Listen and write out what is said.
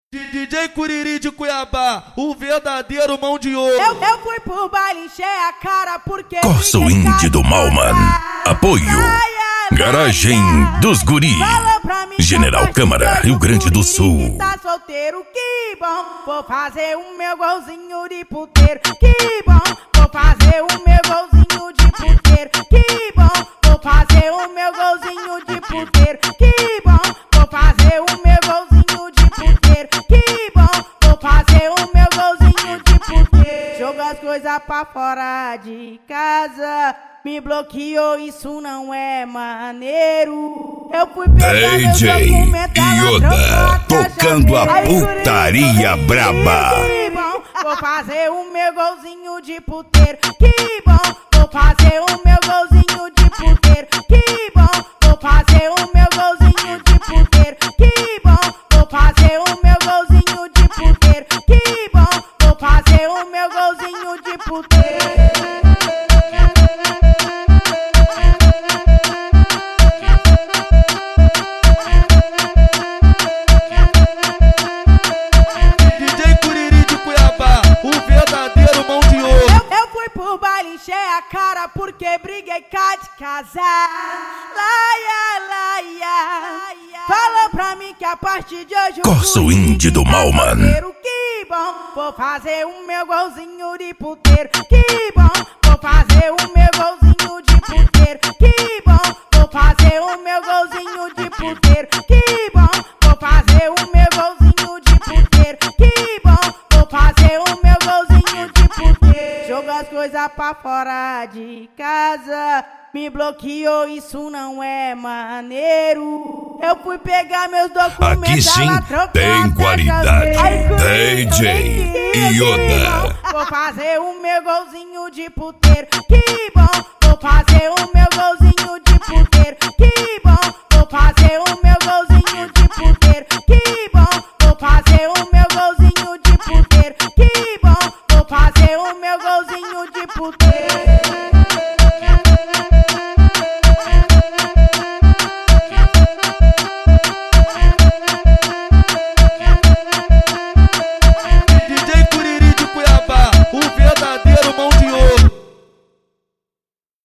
DJ Curiri de Cuiabá, o verdadeiro mão de ouro. Eu fui pro baile, encher a cara porque... Corso Indie do Malman. Apoio Garagem dos Guri, General Câmara, Rio Grande do Sul. Tá solteiro, que bom. Vou fazer o meu golzinho de puteiro. Que bom, vou fazer o meu golzinho de puteiro. Que bom, vou fazer o meu golzinho de puteiro. Que bom, vou fazer o meu golzinho de puteiro. Que bom, vou fazer o meu golzinho de puteiro. Joga as coisas pra fora de casa. Me bloqueou, isso não é maneiro. Eu fui pegar DJ Yoda tocando a putaria braba. Que bom, vou fazer o meu golzinho de puteiro. Que bom, vou fazer o meu golzinho de puteiro. Que bom, vou fazer o meu golzinho de puteiro. Que bom, vou fazer o meu golzinho de puteiro. Que bom, vou fazer o meu golzinho de puteiro. Encher a cara porque briguei cá de casar. Laia, laia. Falou pra mim que a partir de hoje Corso Indie do Malman. Que bom, vou fazer o meu golzinho de puteiro. Que bom, vou fazer o meu golzinho de puteiro. Que bom, vou fazer o meu golzinho de puteiro. Que bom, vou fazer o meu golzinho de puteiro. Que bom, vou fazer o meu golzinho de puteiro. Joga as coisas pra fora de casa. Me bloqueou, isso não é maneiro. Eu fui pegar meus documentos. Aqui sim tem qualidade. DJ Yoda. Vou fazer o meu golzinho de puteiro. Que bom, vou fazer o meu golzinho de puteiro. Que bom, vou fazer o meu golzinho de puteiro. Que bom, vou fazer o meu golzinho de puteiro. Que bom, vou fazer o meu golzinho de puteiro.